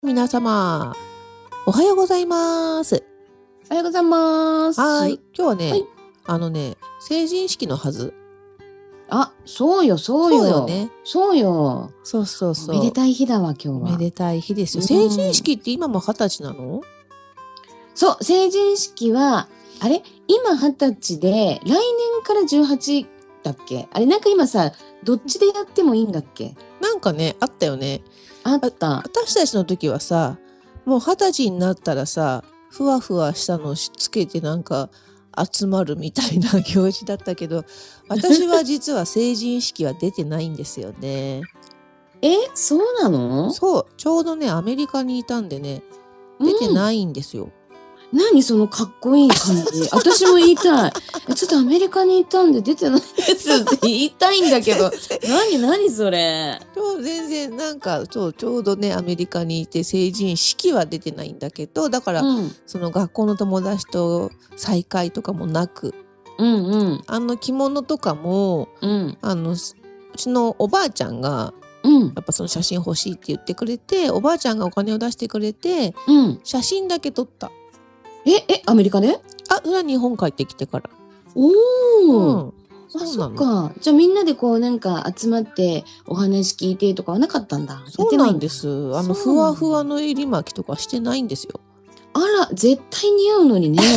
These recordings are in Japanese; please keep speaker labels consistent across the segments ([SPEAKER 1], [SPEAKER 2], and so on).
[SPEAKER 1] 皆様、おはようございます。
[SPEAKER 2] おはようございます。
[SPEAKER 1] はい。今日はね、
[SPEAKER 2] はい。
[SPEAKER 1] 成人式のはず。
[SPEAKER 2] あ、そうよ、そう
[SPEAKER 1] そうよ
[SPEAKER 2] よ。
[SPEAKER 1] ね。
[SPEAKER 2] そうよ。
[SPEAKER 1] そうそう
[SPEAKER 2] おめで
[SPEAKER 1] そ
[SPEAKER 2] たい日だわ、今
[SPEAKER 1] う。お
[SPEAKER 2] 日は。
[SPEAKER 1] めでたい日ですよ。
[SPEAKER 2] う
[SPEAKER 1] 成人
[SPEAKER 2] ん。
[SPEAKER 1] 式って今も20歳なの？
[SPEAKER 2] そう、成人式は、あれ今20歳で、来年から18だっけ？あれなんか今さ、どっちでやってもいいんだっけ？
[SPEAKER 1] なんかね、あったよね。あ、
[SPEAKER 2] あった。
[SPEAKER 1] 私たちの時はさ、もう20歳になったらさ、ふわふわしたのつけてなんか集まるみたいな行事だったけど、私は実は成人式は出てないんですよね。
[SPEAKER 2] そうなの？
[SPEAKER 1] そう、ちょうどね、アメリカにいたんでね、
[SPEAKER 2] うん。
[SPEAKER 1] 出てないんですよ。
[SPEAKER 2] 何そのかっこいい感じ。私も言いたい。ちょっとアメリカにいたんで出てないですって言いたいんだけど。何それ。
[SPEAKER 1] 全然なんかちょうどねアメリカにいて成人式は出てないんだけど、だから
[SPEAKER 2] うん。
[SPEAKER 1] その学校の友達と再会とかもなく、
[SPEAKER 2] うんうん。
[SPEAKER 1] 着物とかも
[SPEAKER 2] うん。
[SPEAKER 1] うちのおばあちゃんが
[SPEAKER 2] うん。
[SPEAKER 1] やっぱその写真欲しいって言ってくれて、おばあちゃんがお金を出してくれて
[SPEAKER 2] うん。
[SPEAKER 1] 写真だけ撮った。
[SPEAKER 2] アメリカで？
[SPEAKER 1] それは日本帰ってきてから。
[SPEAKER 2] おお。
[SPEAKER 1] うん、
[SPEAKER 2] あ、
[SPEAKER 1] そうなの。
[SPEAKER 2] そっか。じゃあみんなでこうなんか集まってお話聞いてとかはなかったんだ。や
[SPEAKER 1] そう
[SPEAKER 2] ってないんだ。
[SPEAKER 1] なんです。
[SPEAKER 2] そう
[SPEAKER 1] ふわふわ
[SPEAKER 2] なんだ。
[SPEAKER 1] の襟巻きとかしてないんですよ。
[SPEAKER 2] あら、絶対似合うのにね。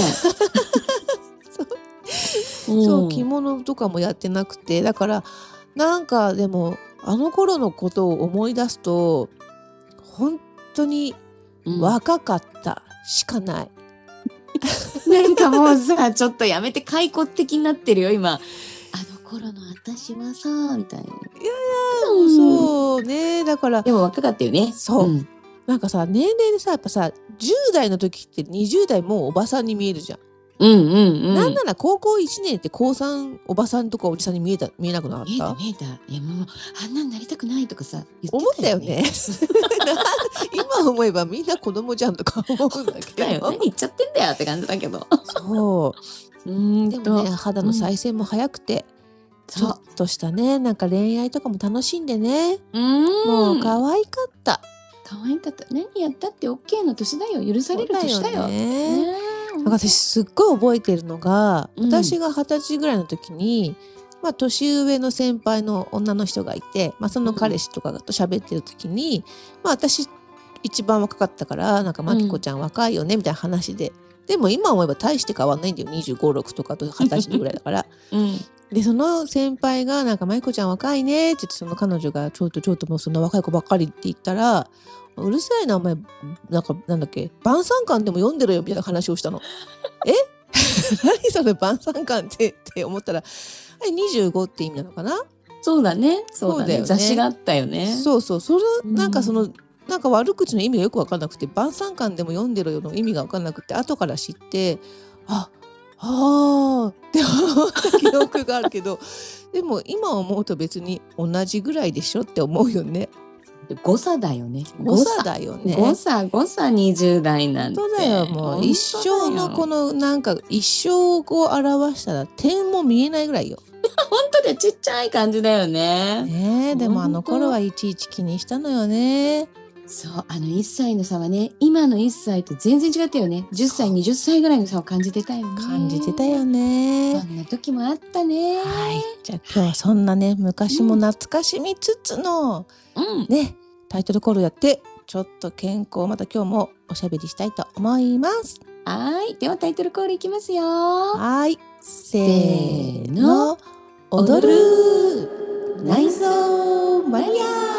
[SPEAKER 1] そう、
[SPEAKER 2] うん。
[SPEAKER 1] 着物とかもやってなくて、だからなんかでもあの頃のことを思い出すと本当に
[SPEAKER 2] うん。
[SPEAKER 1] 若かったしかない。
[SPEAKER 2] なんかもうさ、ちょっとやめて解雇的になってるよ、今。あの頃の私はさ、みたいな。
[SPEAKER 1] いやいや、
[SPEAKER 2] うん。
[SPEAKER 1] そうね。だから
[SPEAKER 2] でも若かったよね。う
[SPEAKER 1] そう
[SPEAKER 2] ん。
[SPEAKER 1] なんかさ、年齢でさ、やっぱさ、10代の時って20代もうおばさんに見えるじゃん。
[SPEAKER 2] うんうんうん。
[SPEAKER 1] なんなら高校1年って高3おばさんとかおじさんに見えなくなかっ
[SPEAKER 2] 見えた
[SPEAKER 1] た？
[SPEAKER 2] 見えた。もう、あんなんなりたくないとかさ、言って
[SPEAKER 1] 思ったよね。
[SPEAKER 2] たよね。
[SPEAKER 1] 今思えばみんな子供じゃんとか思うんだけ
[SPEAKER 2] だよ。何
[SPEAKER 1] ど。
[SPEAKER 2] 言っちゃってんだよって感じだけど。
[SPEAKER 1] そう。でもね、肌の
[SPEAKER 2] うん。
[SPEAKER 1] 再生も早くて、ちょっ
[SPEAKER 2] そう。
[SPEAKER 1] としたね、なんか恋愛とかも楽しんでね。
[SPEAKER 2] う
[SPEAKER 1] もう
[SPEAKER 2] ーん。
[SPEAKER 1] 可愛かった。
[SPEAKER 2] 可愛かった。何やったって OK の年だよ。許される
[SPEAKER 1] そうだよ
[SPEAKER 2] 年だよ。ね
[SPEAKER 1] ね。
[SPEAKER 2] え、ほ
[SPEAKER 1] なんか私
[SPEAKER 2] んと。
[SPEAKER 1] すっごい覚えてるのが、
[SPEAKER 2] うん。
[SPEAKER 1] 私が20歳ぐらいの時に、年上の先輩の女の人がいて、その
[SPEAKER 2] うん。
[SPEAKER 1] 彼氏とかと喋ってる時に、私一番若かったから、なんか
[SPEAKER 2] うん。
[SPEAKER 1] マキコちゃん若いよねみたいな話で。でも今思えば大して変わんないんだよ。25、6とかと20歳ぐらいだから。
[SPEAKER 2] うん。
[SPEAKER 1] で、その先輩が、なんか、マイコちゃん若いねって言って、その彼女が、ちょっともうそんな若い子ばっかりって言ったら、うるさいな、お前、なんか、なんだっけ、晩餐館でも読んでろよ、みたいな話をしたの。え何それ晩餐館って思ったら、25って意味なのかな？
[SPEAKER 2] そうだね。そう
[SPEAKER 1] そうだ
[SPEAKER 2] だね。雑誌が
[SPEAKER 1] よね。
[SPEAKER 2] あったよね。
[SPEAKER 1] そうそう、
[SPEAKER 2] うん。
[SPEAKER 1] なんか悪口の意味がよくわかんなくて、晩餐館でも読んでろよの意味がわかんなくて、後から知って、あ、って思った記憶があるけど、でも今思うと別に同じぐらいでしょって思うよね。
[SPEAKER 2] 誤差だよね。誤差。
[SPEAKER 1] 誤差だよね。
[SPEAKER 2] 誤差、誤差20代なん
[SPEAKER 1] 本当だよ、
[SPEAKER 2] て。
[SPEAKER 1] もう一
[SPEAKER 2] 本当だ
[SPEAKER 1] 生のこ
[SPEAKER 2] よ。
[SPEAKER 1] のなんか一生をこう表したら点も見えないぐらいよ。
[SPEAKER 2] 本当でちっちゃい感じだよね。
[SPEAKER 1] ねえ、でもあ
[SPEAKER 2] 本
[SPEAKER 1] の頃は
[SPEAKER 2] 当。
[SPEAKER 1] いちいち気にしたのよね。
[SPEAKER 2] そう、1歳の差はね、今の1歳と全然違ったよね。10歳、
[SPEAKER 1] そう、
[SPEAKER 2] 20歳ぐらいの差を感じてたよ
[SPEAKER 1] 感じてた
[SPEAKER 2] ね。
[SPEAKER 1] よね。
[SPEAKER 2] そんな時もあったね。
[SPEAKER 1] はい。じゃあ今日はそんなね、昔も
[SPEAKER 2] うん、
[SPEAKER 1] 懐かしみつつの、
[SPEAKER 2] うん。
[SPEAKER 1] ね、タイトルコールやって、ちょっと健康、また今日もおしゃべりしたいと思います。
[SPEAKER 2] はい。ではタイトルコールいきますよ。
[SPEAKER 1] はい。せ
[SPEAKER 2] せ
[SPEAKER 1] ー
[SPEAKER 2] ーの。
[SPEAKER 1] の。踊
[SPEAKER 2] 踊
[SPEAKER 1] る
[SPEAKER 2] る
[SPEAKER 1] 内
[SPEAKER 2] 内
[SPEAKER 1] 臓
[SPEAKER 2] 臓マニ
[SPEAKER 1] マニ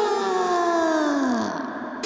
[SPEAKER 2] ア。
[SPEAKER 1] ア。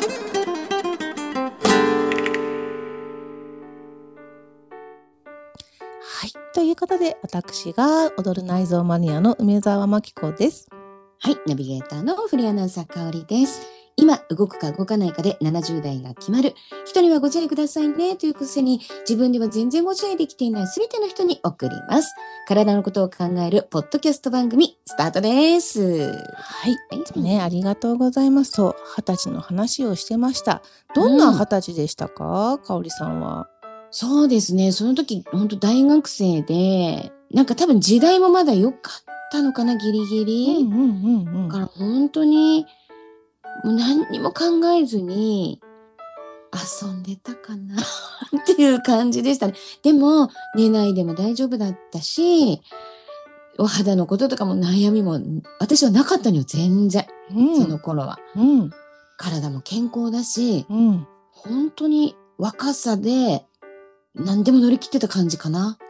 [SPEAKER 1] はい。ということで、私が踊る内臓マニアの梅沢真紀子です。
[SPEAKER 2] はい。ナビゲーターのフリーアナウンサー香りです。今、動くか動かないかで70代が決まる。人にはご自愛くださいねというくせに、自分では全然ご自愛できていないすべての人に送ります。体のことを考えるポッドキャスト番組、スタートです。
[SPEAKER 1] はい。いつもね、ありがとうございます。そう、20歳の話をしてました。どんな
[SPEAKER 2] うん。
[SPEAKER 1] 20歳でしたか、香織さんは。
[SPEAKER 2] そうですね。その時、本当大学生で、なんか多分時代もまだ良かったのかな、ギリギリ。
[SPEAKER 1] うんうんうんうん。
[SPEAKER 2] だから本当に、もう何にも考えずに、 遊んでたかなっていう感じでしたね。でも、寝ないでも大丈夫だったし、お肌のこととかも悩みも、私はなかったのよ、全然。その頃は。体も健康だし、本当に若さで何でも乗り切ってた感じかな。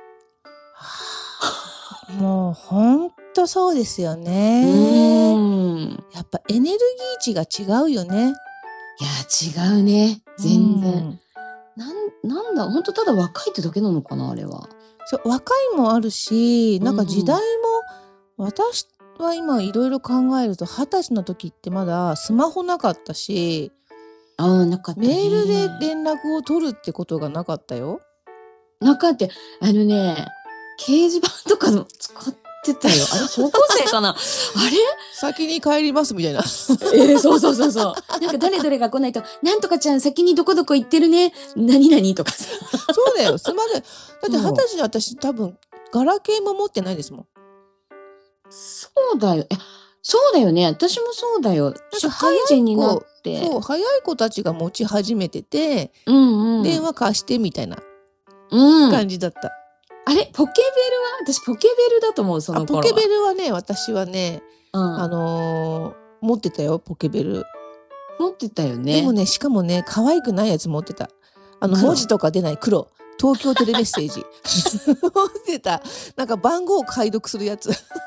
[SPEAKER 1] もうほんとそうですよね。やっぱエネルギー値が違うよね。
[SPEAKER 2] いや、違うね。全然。なんだ、本当ただ若いってだけなのかな、あれは。
[SPEAKER 1] そう、若いもあるし、なんか時代も、私は今いろいろ考えると、20歳の時ってまだスマホなかったし、
[SPEAKER 2] なかったね。
[SPEAKER 1] メールで連絡を取るってことがなかったよ。
[SPEAKER 2] なかった。掲示板とか使ってたよ。あれ、高校生かなあれ
[SPEAKER 1] 先に帰りますみたいな。
[SPEAKER 2] そうそうそうそう。なんか誰々が来ないと、なんとかちゃん先にどこどこ行ってるね。何々とかさ。
[SPEAKER 1] そうだよ。すまない。だって20歳で私多分、ガラケーも持ってないですもん。
[SPEAKER 2] そうだよ。そうだよね。私もそうだよ。社会人になって。
[SPEAKER 1] そう、早い子たちが持ち始めてて、電話貸してみたいな感じだった。
[SPEAKER 2] あれポケベルは私ポケベルだと思う、その頃は。
[SPEAKER 1] ポケベルはね、私はね、持ってたよ、ポケベル。
[SPEAKER 2] 持ってたよね。
[SPEAKER 1] でもね、しかもね、可愛くないやつ持ってた。文字とか出ない黒。東京テレメッセージ。持ってた。なんか番号を解読するやつ。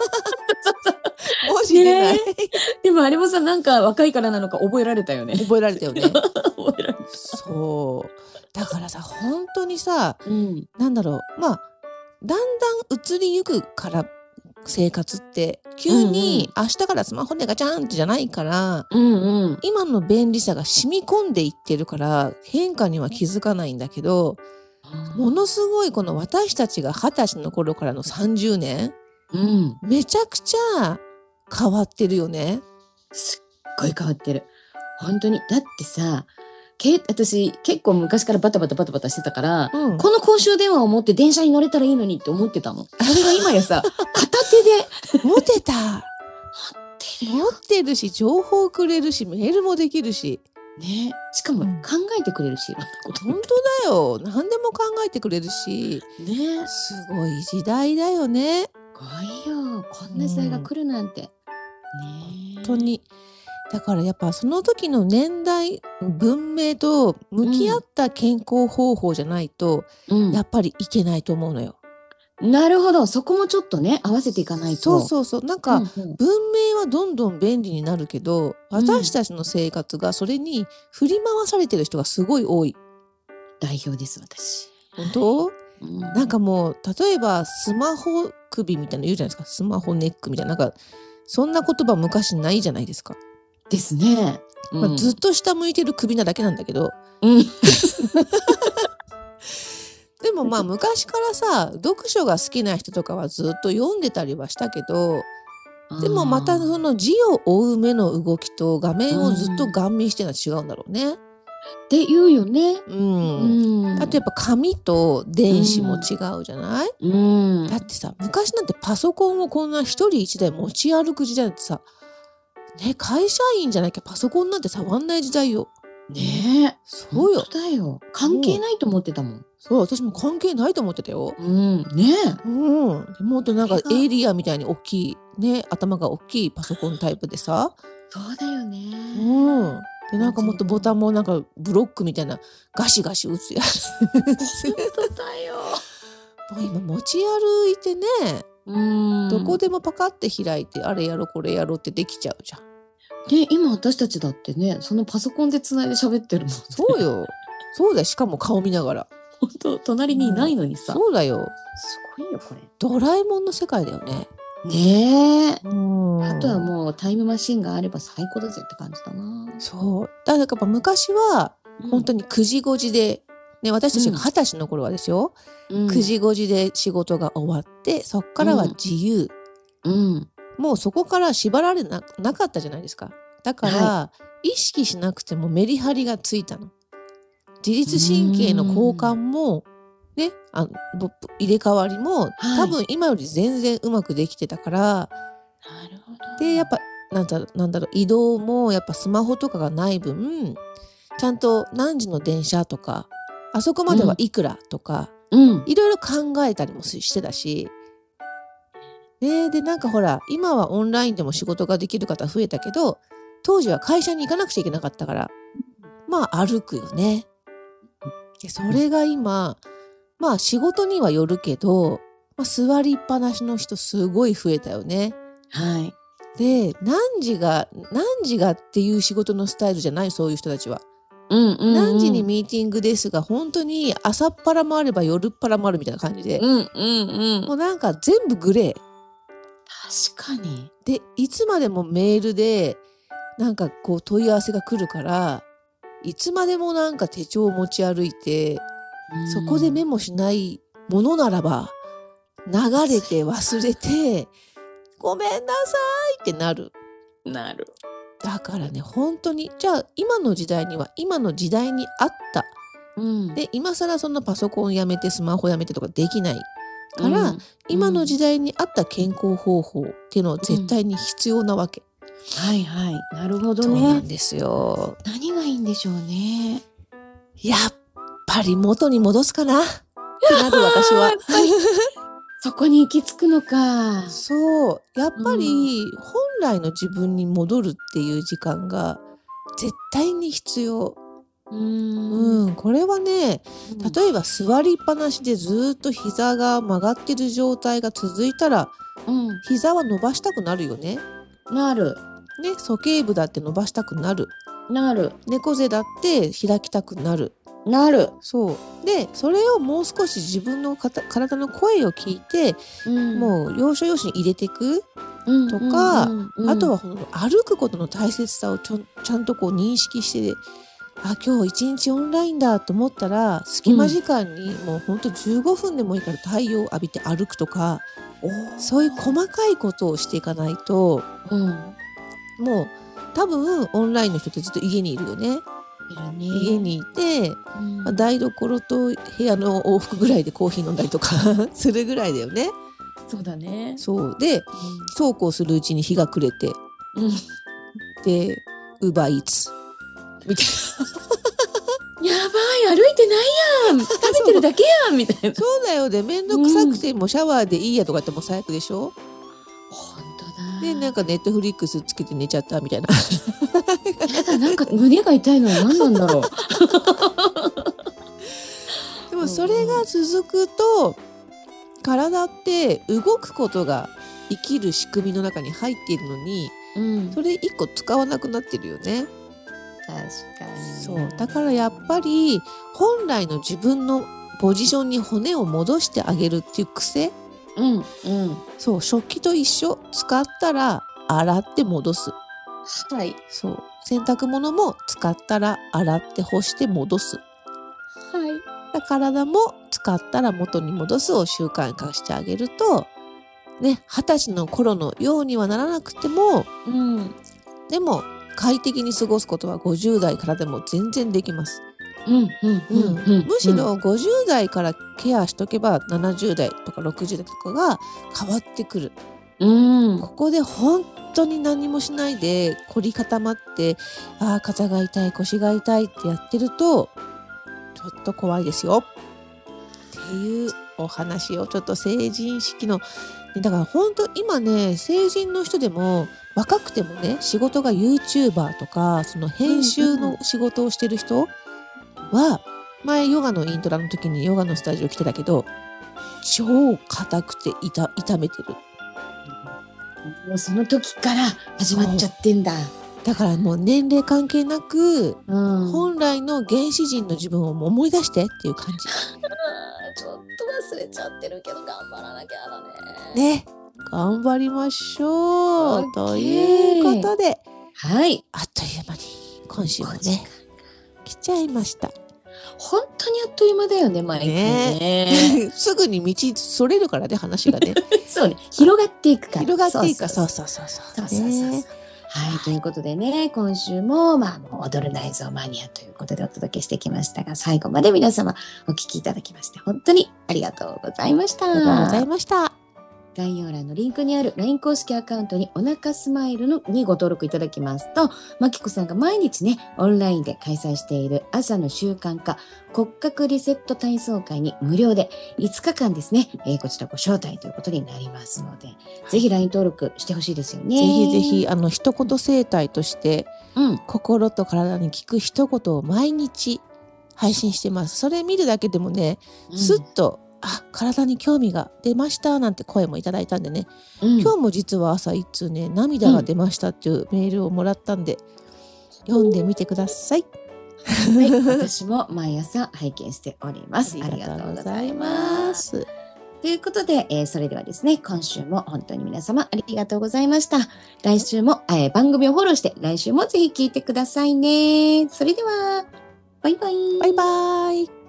[SPEAKER 1] 文字出ない。
[SPEAKER 2] でもあれもさ、なんか若いからなのか覚えられたよね。
[SPEAKER 1] 覚えられたよね。
[SPEAKER 2] 覚えられた。
[SPEAKER 1] そう。だからさ、本当にさ、なんだろう。まあ、だんだん移りゆくから生活って急に明日からスマホでガチャンってじゃないから、今の便利さが染み込んでいってるから変化には気づかないんだけど、ものすごいこの私たちが20歳の頃からの30年、めちゃくちゃ変わってるよね。
[SPEAKER 2] すっごい変わってる。本当に。だってさ、私結構昔からバタバタしてたから、この公衆電話を持って電車に乗れたらいいのにって思ってたの。それが今やさ、片手で
[SPEAKER 1] 持ってた。持ってるし、情報くれるし、メールもできるし。
[SPEAKER 2] ね、しかも考えてくれるし、いろんなこと。
[SPEAKER 1] 本当だよ。何でも考えてくれるし。ね、すごい時代だよね。
[SPEAKER 2] すごいよ。こんな時代が来るなんて。ね、
[SPEAKER 1] 本当に。だからやっぱその時の年代、文明と向き合った健康方法じゃないと、やっぱりいけないと思うのよ。
[SPEAKER 2] なるほど。そこもちょっとね、合わせていかないと。
[SPEAKER 1] そう。なんか、文明はどんどん便利になるけど、私たちの生活がそれに振り回されてる人がすごい多い。
[SPEAKER 2] 代表です、私。
[SPEAKER 1] 本当？なんかもう、例えばスマホ首みたいなの言うじゃないですか。スマホネックみたいな。なんか、そんな言葉昔ないじゃないですか。
[SPEAKER 2] ですね。
[SPEAKER 1] ずっと下向いてる首なだけなんだけど。でもまあ昔からさ、読書が好きな人とかはずっと読んでたりはしたけど、でもまたその字を追う目の動きと画面をずっとガン見してるのは違うんだろうね。
[SPEAKER 2] って言うよね。
[SPEAKER 1] あとやっぱ紙と電子も違うじゃない？だってさ、昔なんてパソコンをこんな一人一台持ち歩く時代ってさ、ね、会社員じゃなきゃパソコンなんて触んない時代よ。
[SPEAKER 2] ねえ。
[SPEAKER 1] そうよ。
[SPEAKER 2] 本当だよ。関係ないと思ってたもん。
[SPEAKER 1] そう、私も関係ないと思ってたよ。
[SPEAKER 2] ねえ。
[SPEAKER 1] もっとなんかエイリアンみたいに大きい、ね、頭が大きいパソコンタイプでさ。
[SPEAKER 2] そうだよね。
[SPEAKER 1] で、なんかもっとボタンもなんかブロックみたいなガシガシ打つやつ。
[SPEAKER 2] 本当だよ。
[SPEAKER 1] もう今持ち歩いてね、どこでもパカって開いて、あれやろこれやろってできちゃうじゃん。
[SPEAKER 2] で、今私たちだってね、そのパソコンでつないで喋ってるもん、ね。
[SPEAKER 1] そうよ。そうだよ。しかも顔見ながら。
[SPEAKER 2] 本当、隣にいないのにさ。
[SPEAKER 1] そうだよ。
[SPEAKER 2] すごいよ、これ。
[SPEAKER 1] ドラえもんの世界だよね。
[SPEAKER 2] ねえ。あとはもうタイムマシンがあれば最高だぜって感じだな。
[SPEAKER 1] そう。だからやっぱ昔は、本当に9時5時で、ね、私たちが20歳の頃はですよ。9時5時で仕事が終わって、そっからは自由。もうそこから縛られなかったじゃないですか。だから、意識しなくてもメリハリがついたの。自律神経の交換も、ね、入れ替わりも、多分今より全然うまくできてたから、
[SPEAKER 2] なるほど。
[SPEAKER 1] で、やっぱ、なんだろう、移動もやっぱスマホとかがない分、 ちゃんと何時の電車とか、あそこまではいくらとか、いろいろ考えたりもしてたし、でなんかほら、今はオンラインでも仕事ができる方増えたけど、当時は会社に行かなくちゃいけなかったから、まあ歩くよね。でそれが今、まあ仕事にはよるけど、座りっぱなしの人すごい増えたよね。
[SPEAKER 2] はい。
[SPEAKER 1] で、何時がっていう仕事のスタイルじゃない、そういう人たちは。何時にミーティングですが、本当に朝っぱらもあれば夜っぱらもあるみたいな感じで。もうなんか全部グレー。
[SPEAKER 2] 確かに。
[SPEAKER 1] で、いつまでもメールで、なんかこう問い合わせが来るから、いつまでもなんか手帳を持ち歩いて、そこでメモしないものならば、流れて忘れて、ごめんなさいってなる。だからね、本当に、じゃあ今の時代には今の時代に合った。で、今更そんなパソコンやめてスマホやめてとかできないから、今の時代に合った健康方法っていうのは絶対に必要なわけ。
[SPEAKER 2] はいはい。なるほどね。
[SPEAKER 1] そうなんですよ。
[SPEAKER 2] 何がいいんでしょうね。
[SPEAKER 1] やっぱり元に戻すかなってなる私は。
[SPEAKER 2] そこに行き着くのか。
[SPEAKER 1] そう。やっぱり本来の自分に戻るっていう時間が絶対に必要。これはね、例えば座りっぱなしでずっと膝が曲がってる状態が続いたら、膝は伸ばしたくなるよね。
[SPEAKER 2] なる。
[SPEAKER 1] ね、鼠径部だって伸ばしたくなる。
[SPEAKER 2] なる。
[SPEAKER 1] 猫背だって開きたくなる。
[SPEAKER 2] なる。
[SPEAKER 1] そう。で、それをもう少し自分の体の声を聞いて、もう要所要所に入れていくとか、あとは歩くことの大切さをちゃんとこう認識して、今日一日オンラインだと思ったら、隙間時間にもうほんと15分でもいいから太陽を浴びて歩くとか、そういう細かいことをしていかないと、もう多分オンラインの人ってずっと家にいるよね。家にいて、台所と部屋の往復ぐらいでコーヒー飲んだりとかするぐらいだよね。
[SPEAKER 2] そうだね。
[SPEAKER 1] そうで、そうこうするうちに日が暮れて、で、Uber Eatsみたい
[SPEAKER 2] な。やばい、歩いてないやん、食べてるだけやんみたいな。
[SPEAKER 1] そうだよね。めんどくさくてもシャワーでいいやとかっても最悪でしょ。
[SPEAKER 2] 本当だ。
[SPEAKER 1] で、なんかネットフリックスつけて寝ちゃったみたいな。
[SPEAKER 2] やだ、なんか胸が痛いのは何なんだろう。
[SPEAKER 1] でもそれが続くと、体って動くことが生きる仕組みの中に入っているのに、それ一個使わなくなってるよね。
[SPEAKER 2] 確かに。
[SPEAKER 1] そう。だからやっぱり本来の自分のポジションに骨を戻してあげるっていう癖。そう。食器と一緒。使ったら洗って戻す。
[SPEAKER 2] はい。
[SPEAKER 1] そう。洗濯物も使ったら洗って干して戻す。
[SPEAKER 2] はい。
[SPEAKER 1] 体も使ったら元に戻すを習慣化してあげると、ね、20歳の頃のようにはならなくても、でも快適に過ごすことは50代からでも全然できます。むしろ50代からケアしとけば70代とか60代とかが変わってくる。ここで本当に何もしないで凝り固まって、肩が痛い、腰が痛いってやってると、ちょっと怖いですよ。っていうお話をちょっと成人式の、だから本当今ね、成人の人でも若くてもね、仕事が YouTuber とか、その編集の仕事をしてる人は、前ヨガのイントラの時にヨガのスタジオ来てたけど、超硬くて痛めてる。
[SPEAKER 2] もうその時から始まっちゃってんだ。
[SPEAKER 1] だからもう年齢関係なく、本来の原始人の自分を思い出してっていう感じ。
[SPEAKER 2] ちょっと忘れちゃってるけど頑張らなきゃだね。
[SPEAKER 1] ね、頑張りましょう。ということで、
[SPEAKER 2] はい。
[SPEAKER 1] あっという間に今週もね、来ちゃいました。
[SPEAKER 2] 本当にあっという間だよね、毎回ね。
[SPEAKER 1] すぐに道それるからね、話がね。
[SPEAKER 2] そうね、広がっていくから。
[SPEAKER 1] 広がっていくから、そう。
[SPEAKER 2] はい、ということでね、今週も、もう踊る内臓マニアということでお届けしてきましたが、最後まで皆様お聞きいただきまして、本当にありがとうございました。
[SPEAKER 1] ありがとうございました。
[SPEAKER 2] 概要欄のリンクにある LINE 公式アカウントにお腹スマイルにご登録いただきますと、まきこさんが毎日ね、オンラインで開催している朝の習慣化骨格リセット体操会に無料で5日間ですね、こちらご招待ということになりますので、ぜひ LINE 登録してほしいですよね。
[SPEAKER 1] ぜひぜひ一言整体として、
[SPEAKER 2] うん、
[SPEAKER 1] 心と体に効く一言を毎日配信してます。それ見るだけでもね、すっと体に興味が出ましたなんて声もいただいたんでね、今日も実は朝一通ね、涙が出ましたっていうメールをもらったんで、読んでみてください。
[SPEAKER 2] はい、私も毎朝拝見しております。ありがとうございます。ということで、それではですね、今週も本当に皆様ありがとうございました。来週も、番組をフォローして、来週もぜひ聞いてくださいね。それでは、バイバイ。
[SPEAKER 1] バイバイ。